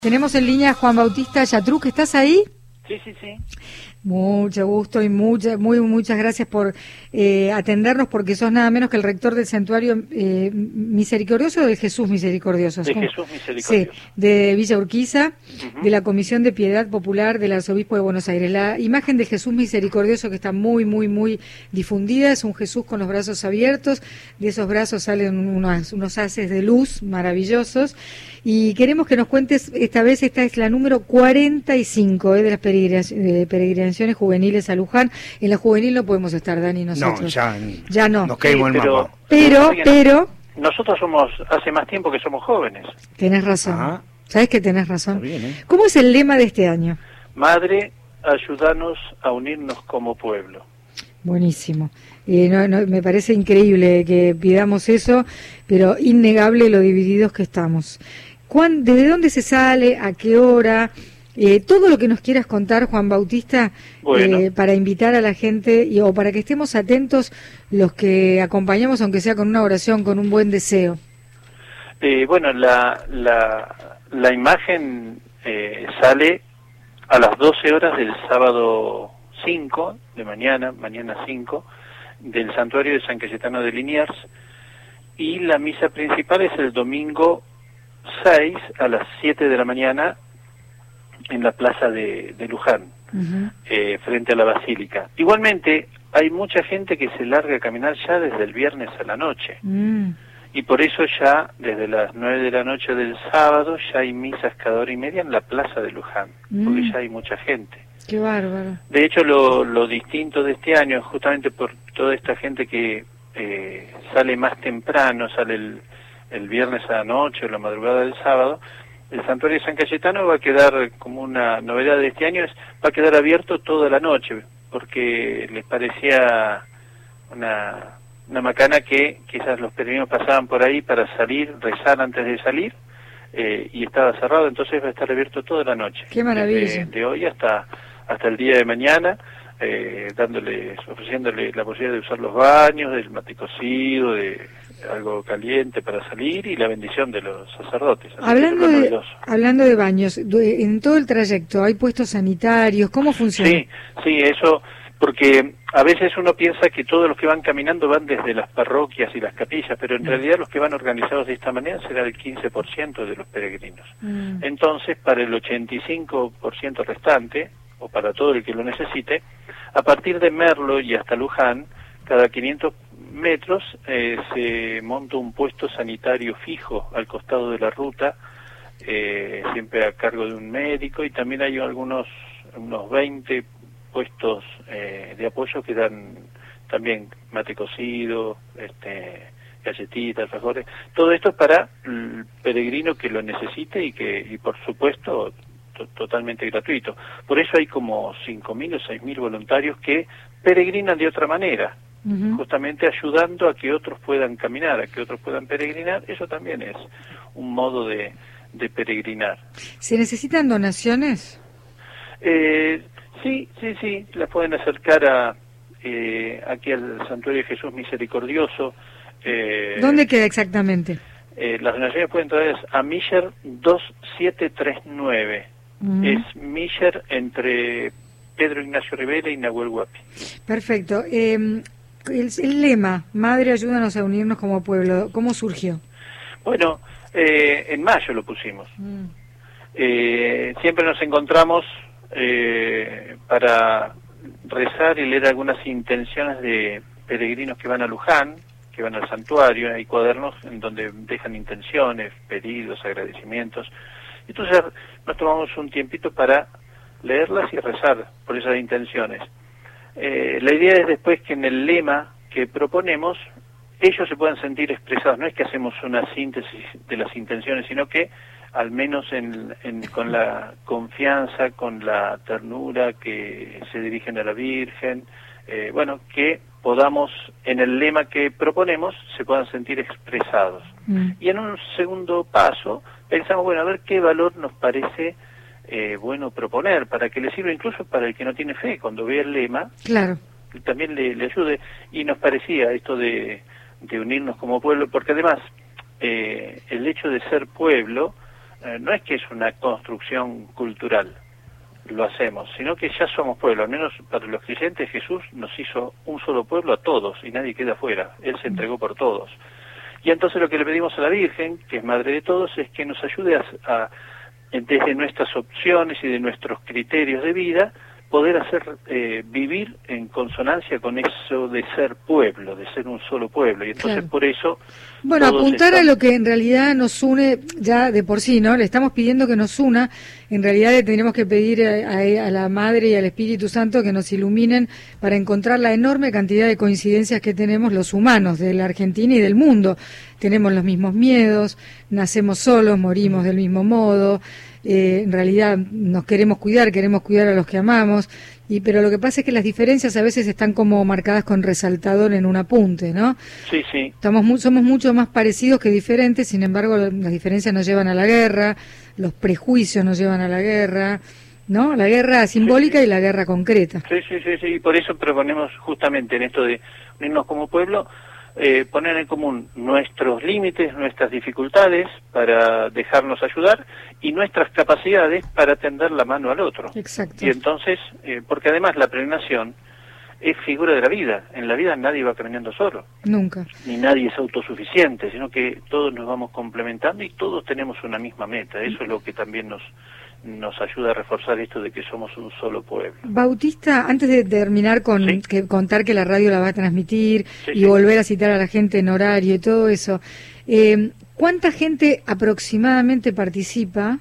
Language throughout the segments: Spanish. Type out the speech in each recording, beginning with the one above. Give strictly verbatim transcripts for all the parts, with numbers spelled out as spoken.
Tenemos en línea a Juan Bautista Yatruc, ¿estás ahí? Sí, sí, sí. Mucho gusto y mucha, muy muchas gracias por eh, atendernos, porque sos nada menos que el rector del Santuario eh, Misericordioso o del Jesús Misericordioso. De ¿Cómo? Jesús Misericordioso. Sí, de Villa Urquiza, Uh-huh. de la Comisión de Piedad Popular del Arzobispo de Buenos Aires. La imagen del Jesús Misericordioso, que está muy, muy, muy difundida, es un Jesús con los brazos abiertos. De esos brazos salen unos, unos haces de luz maravillosos. Y queremos que nos cuentes, esta vez esta es la número cuarenta y cinco eh, de las peregrinaciones, de peregrinaciones juveniles a Luján. En la juvenil no podemos estar, Dani, nosotros. No, ya, ya no. Nos caímos Sí, el pero, mapa. Pero, pero... Nosotros somos, hace más tiempo que somos jóvenes. Tenés razón. Ah. ¿Sabes que tenés razón? Está bien, ¿eh? ¿Cómo es el lema de este año? Madre, ayúdanos a unirnos como pueblo. Buenísimo. Eh, no, no, me parece increíble que pidamos eso, pero innegable lo divididos que estamos. ¿Cuán, ¿Desde dónde se sale? ¿A qué hora? Eh, todo lo que nos quieras contar, Juan Bautista, Bueno. eh, para invitar a la gente y, o para que estemos atentos los que acompañamos, aunque sea con una oración, con un buen deseo. Eh, bueno, la, la, la imagen eh, sale a las doce horas del sábado cinco de mañana, mañana cinco, del santuario de San Cayetano de Liniers, y la misa principal es el domingo seis a las siete de la mañana en la plaza de, de Luján, Uh-huh. eh, frente a la basílica. Igualmente, hay mucha gente que se larga a caminar ya desde el viernes a la noche, Mm. y por eso ya desde las nueve de la noche del sábado ya hay misas cada hora y media en la plaza de Luján, Mm. porque ya hay mucha gente. Qué bárbaro. De hecho, lo, lo distinto de este año es justamente por toda esta gente que eh, sale más temprano, sale el, el viernes a la noche o la madrugada del sábado. El santuario de San Cayetano va a quedar, como una novedad de este año, es va a quedar abierto toda la noche, porque les parecía una, una macana que quizás los peregrinos pasaban por ahí para salir, rezar antes de salir, eh, y estaba cerrado, entonces va a estar abierto toda la noche. Qué maravilla. Desde, de hoy hasta, hasta el día de mañana, eh, dándoles, ofreciéndole la posibilidad de usar los baños, del mate cocido, de algo caliente para salir y la bendición de los sacerdotes. Así Hablando que es de, novedoso. hablando de baños, de- en todo el trayecto, ¿hay puestos sanitarios? ¿Cómo funciona? Sí, sí, eso, porque a veces uno piensa que todos los que van caminando van desde las parroquias y las capillas, pero en Mm. realidad los que van organizados de esta manera será el quince por ciento de los peregrinos. Mm. Entonces, para el ochenta y cinco por ciento restante, o para todo el que lo necesite, a partir de Merlo y hasta Luján, cada quinientos metros eh, se monta un puesto sanitario fijo al costado de la ruta, eh, siempre a cargo de un médico, y también hay algunos unos veinte puestos eh, de apoyo que dan también mate cocido, este, galletitas, alfajores. Todo esto es para el peregrino que lo necesite y que, y por supuesto, to- totalmente gratuito. Por eso hay como cinco mil o seis mil voluntarios que peregrinan de otra manera, Ujú. justamente ayudando a que otros puedan caminar, a que otros puedan peregrinar. Eso también es un modo de, de peregrinar. ¿Se necesitan donaciones? Eh, sí, sí, sí, las pueden acercar a eh, aquí al Santuario de Jesús Misericordioso. Eh, ¿Dónde queda exactamente? eh, las donaciones pueden traer a Miller dos siete tres nueve. Ujú. Es Miller entre Pedro Ignacio Rivera y Nahuel Huapi. Perfecto. Eh, el, el lema, Madre, ayúdanos a unirnos como pueblo, ¿cómo surgió? Bueno, eh, en mayo lo pusimos. Mm. Eh, siempre nos encontramos eh, para rezar y leer algunas intenciones de peregrinos que van a Luján, que van al santuario. Hay cuadernos en donde dejan intenciones, pedidos, agradecimientos. Entonces nos tomamos un tiempito para leerlas y rezar por esas intenciones. Eh, la idea es después que en el lema que proponemos ellos se puedan sentir expresados. No es que hacemos una síntesis de las intenciones, sino que al menos en, en, con la confianza, con la ternura que se dirigen a la Virgen, eh, bueno, que podamos, en el lema que proponemos, se puedan sentir expresados. Mm. Y en un segundo paso, pensamos, bueno, a ver qué valor nos parece eh, bueno proponer, para que le sirva incluso para el que no tiene fe, cuando ve el lema, Claro. también le, le ayude. Y nos parecía esto de, de unirnos como pueblo, porque además eh, el hecho de ser pueblo eh, no es que es una construcción cultural, lo hacemos, sino que ya somos pueblo. Al menos para los creyentes, Jesús nos hizo un solo pueblo a todos y nadie queda afuera. Él se entregó por todos. Y entonces lo que le pedimos a la Virgen, que es madre de todos, es que nos ayude a, a desde nuestras opciones y de nuestros criterios de vida, poder hacer eh, vivir en consonancia con eso de ser pueblo, de ser un solo pueblo. Y entonces claro. por eso... Bueno, apuntar están... a lo que en realidad nos une ya de por sí, ¿no? Le estamos pidiendo que nos una, en realidad le tendríamos que pedir a, a, a la Madre y al Espíritu Santo que nos iluminen para encontrar la enorme cantidad de coincidencias que tenemos los humanos de la Argentina y del mundo. Tenemos los mismos miedos, nacemos solos, morimos del mismo modo, eh, en realidad nos queremos cuidar, queremos cuidar a los que amamos, y pero lo que pasa es que las diferencias a veces están como marcadas con resaltador en un apunte, ¿no? Sí, sí. Estamos mu- somos mucho más parecidos que diferentes, sin embargo las diferencias nos llevan a la guerra, los prejuicios nos llevan a la guerra, ¿no? La guerra simbólica sí, sí. y la guerra concreta. Sí, sí, sí, sí, y por eso proponemos justamente en esto de unirnos como pueblo, eh, poner en común nuestros límites, nuestras dificultades para dejarnos ayudar y nuestras capacidades para tender la mano al otro. Exacto. Y entonces, eh, porque además la peregrinación es figura de la vida. En la vida nadie va caminando solo. Nunca. Ni nadie es autosuficiente, sino que todos nos vamos complementando y todos tenemos una misma meta. Eso es lo que también nos nos ayuda a reforzar esto de que somos un solo pueblo. Bautista, antes de terminar con ¿Sí? que contar que la radio la va a transmitir sí, y sí. volver a citar a la gente en horario y todo eso, eh, ¿cuánta gente aproximadamente participa?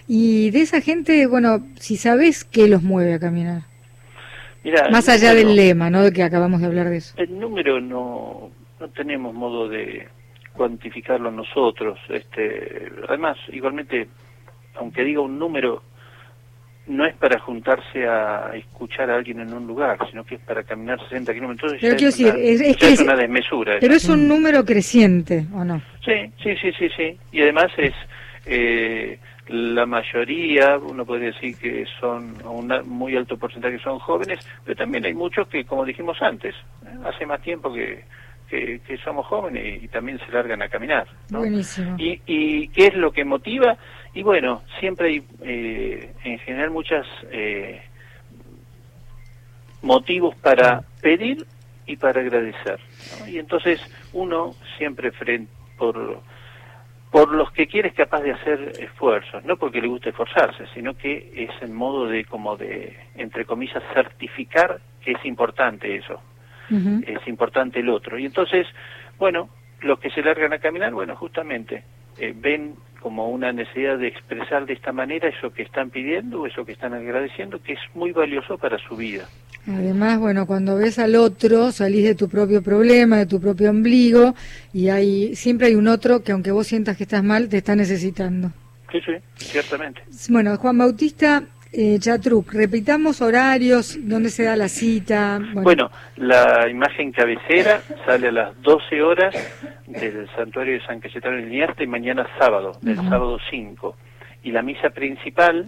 Y de esa gente, bueno, si sabes qué los mueve a caminar. Mirá, más allá número, del lema, ¿no? De que acabamos de hablar de eso. El número no, no tenemos modo de cuantificarlo nosotros. Este, además, igualmente, aunque diga un número, no es para juntarse a escuchar a alguien en un lugar, sino que es para caminar sesenta kilómetros. Entonces pero quiero es, decir, una, es, es, ya que es una desmesura. Pero eso. es un número creciente, ¿o no? Sí, sí, sí, sí, sí. Y además es... Eh, la mayoría, uno podría decir que son, un muy alto porcentaje son jóvenes, pero también hay muchos que, como dijimos antes, ¿eh? hace más tiempo que, que, que somos jóvenes y también se largan a caminar, ¿no? Buenísimo. ¿Y, y qué es lo que motiva? Y bueno, siempre hay, eh, en general, muchas eh, motivos para pedir y para agradecer, ¿no? Y entonces uno siempre frente por... por los que quiere es capaz de hacer esfuerzos, no porque le guste esforzarse, sino que es en modo de, como de, entre comillas, certificar que es importante eso, uh-huh. es importante el otro. Y entonces, bueno, los que se largan a caminar, bueno, justamente, eh, ven como una necesidad de expresar de esta manera eso que están pidiendo, eso que están agradeciendo, que es muy valioso para su vida. Además, bueno, cuando ves al otro, salís de tu propio problema, de tu propio ombligo, y hay siempre hay un otro que aunque vos sientas que estás mal, te está necesitando. Sí, sí, ciertamente. Bueno, Juan Bautista eh, Chatruc, repitamos horarios, dónde se da la cita. Bueno. bueno, la imagen cabecera sale a las doce horas del Santuario de San Cayetano de Liniers y mañana sábado, del uh-huh. sábado cinco. Y la misa principal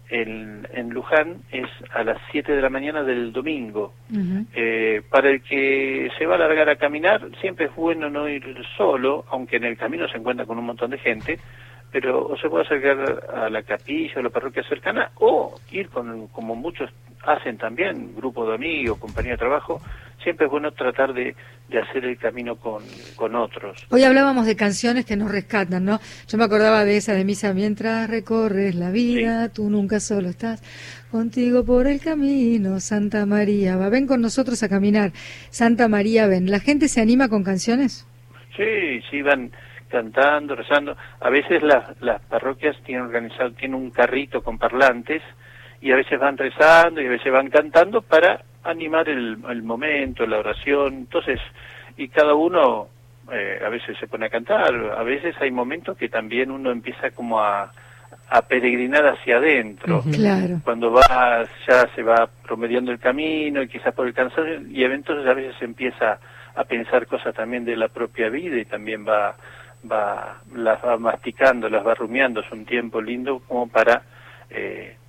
En, en Luján es a las siete de la mañana del domingo. Uh-huh. Eh, para el que se va a largar a caminar, siempre es bueno no ir solo, aunque en el camino se encuentra con un montón de gente, pero o se puede acercar a la capilla o la parroquia cercana, o ir con, como muchos hacen también, grupo de amigos, compañía de trabajo. Siempre es bueno tratar de, de hacer el camino con, con otros. Hoy hablábamos de canciones que nos rescatan, ¿no? Yo me acordaba de esa de misa, mientras recorres la vida, sí. tú nunca solo estás, contigo por el camino, Santa María va, ven con nosotros a caminar, Santa María ven. ¿La gente se anima con canciones? Sí, sí, van cantando, rezando. A veces las, las parroquias tienen organizado, tienen un carrito con parlantes, y a veces van rezando y a veces van cantando para animar el, el momento, la oración. Entonces, y cada uno eh, a veces se pone a cantar, a veces hay momentos que también uno empieza como a, a peregrinar hacia adentro. Uh-huh. Claro. Cuando va, ya se va promediando el camino y quizás por el cansancio, y entonces a veces se empieza a pensar cosas también de la propia vida y también va, va las va masticando, las va rumiando. Es un tiempo lindo como para... Eh,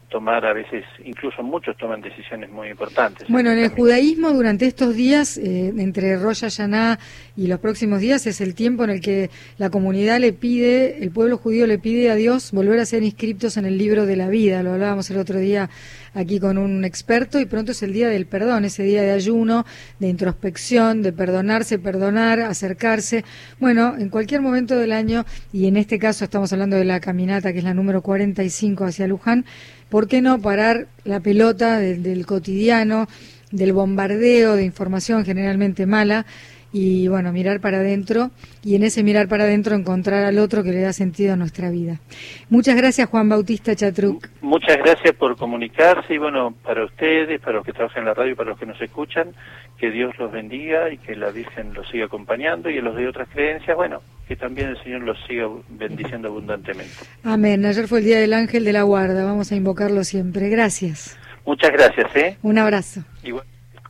tomar a veces, incluso muchos toman decisiones muy importantes. Bueno, en el judaísmo durante estos días, eh, entre Rosh Hashanah y los próximos días, es el tiempo en el que la comunidad le pide, el pueblo judío le pide a Dios volver a ser inscriptos en el libro de la vida. Lo hablábamos el otro día aquí con un experto, y pronto es el día del perdón, ese día de ayuno, de introspección, de perdonarse, perdonar, acercarse. Bueno, en cualquier momento del año, y en este caso estamos hablando de la caminata, que es la número cuarenta y cinco hacia Luján, ¿por qué no parar la pelota del, del cotidiano, del bombardeo de información generalmente mala, y bueno, mirar para adentro, y en ese mirar para adentro encontrar al otro que le da sentido a nuestra vida? Muchas gracias, Juan Bautista Chatruc. Muchas gracias por comunicarse, y bueno, para ustedes, para los que trabajan en la radio y para los que nos escuchan, que Dios los bendiga y que la Virgen los siga acompañando, y a los de otras creencias, bueno, que también el Señor los siga bendiciendo abundantemente. Amén. Ayer fue el Día del Ángel de la Guarda, vamos a invocarlo siempre. Gracias. Muchas gracias, ¿eh? Un abrazo. Igual.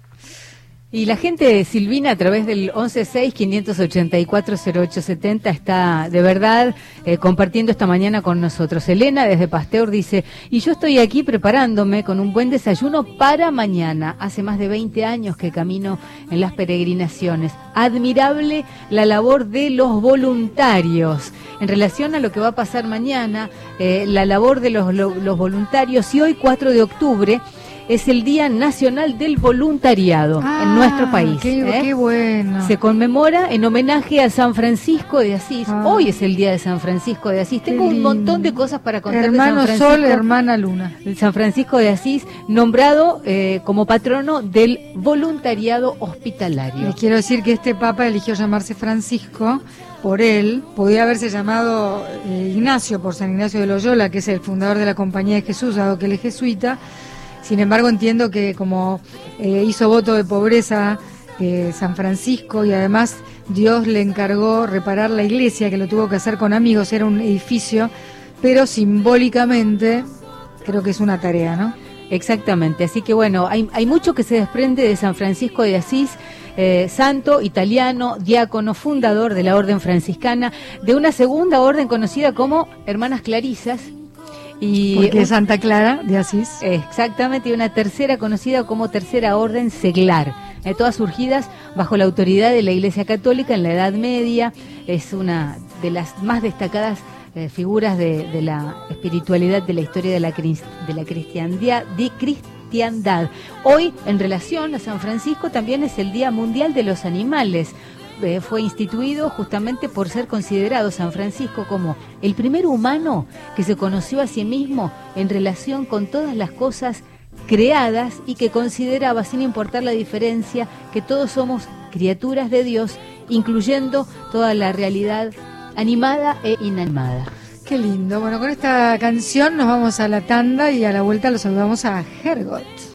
Y la gente de Silvina, a través del once seis, quinientos ochenta y cuatro, cero ocho setenta, está de verdad eh, compartiendo esta mañana con nosotros. Elena, desde Pasteur, dice: y yo estoy aquí preparándome con un buen desayuno para mañana. Hace más de veinte años que camino en las peregrinaciones. Admirable la labor de los voluntarios. En relación a lo que va a pasar mañana, eh, la labor de los, los, los voluntarios, y hoy, cuatro de octubre, es el Día Nacional del Voluntariado ah, en nuestro país. Qué, ¿eh? qué bueno. Se conmemora en homenaje a San Francisco de Asís. Ah. Hoy es el Día de San Francisco de Asís. Tengo un montón de cosas para contar. Hermano de San Francisco, Sol, hermana Luna. San Francisco de Asís, nombrado eh, como patrono del voluntariado hospitalario. Les quiero decir que este Papa eligió llamarse Francisco por él. Podía haberse llamado eh, Ignacio, por San Ignacio de Loyola, que es el fundador de la Compañía de Jesús, dado que él es jesuita. Sin embargo, entiendo que como eh, hizo voto de pobreza eh, San Francisco, y además Dios le encargó reparar la iglesia, que lo tuvo que hacer con amigos, era un edificio, pero simbólicamente creo que es una tarea, ¿no? Exactamente, así que bueno, hay, hay mucho que se desprende de San Francisco de Asís, eh, santo, italiano, diácono, fundador de la orden franciscana, de una segunda orden conocida como Hermanas Clarisas. Y porque es Santa Clara de Asís. Exactamente, y una tercera conocida como Tercera Orden Seglar, eh, todas surgidas bajo la autoridad de la Iglesia Católica en la Edad Media. Es una de las más destacadas eh, figuras de, de la espiritualidad de la historia de la, de la cristiandad, de cristiandad. Hoy, en relación a San Francisco, también es el Día Mundial de los Animales. Eh, fue instituido justamente por ser considerado San Francisco como el primer humano que se conoció a sí mismo en relación con todas las cosas creadas, y que consideraba, sin importar la diferencia, que todos somos criaturas de Dios, incluyendo toda la realidad animada e inanimada. Qué lindo. Bueno, con esta canción nos vamos a la tanda, y a la vuelta los saludamos a Hergot.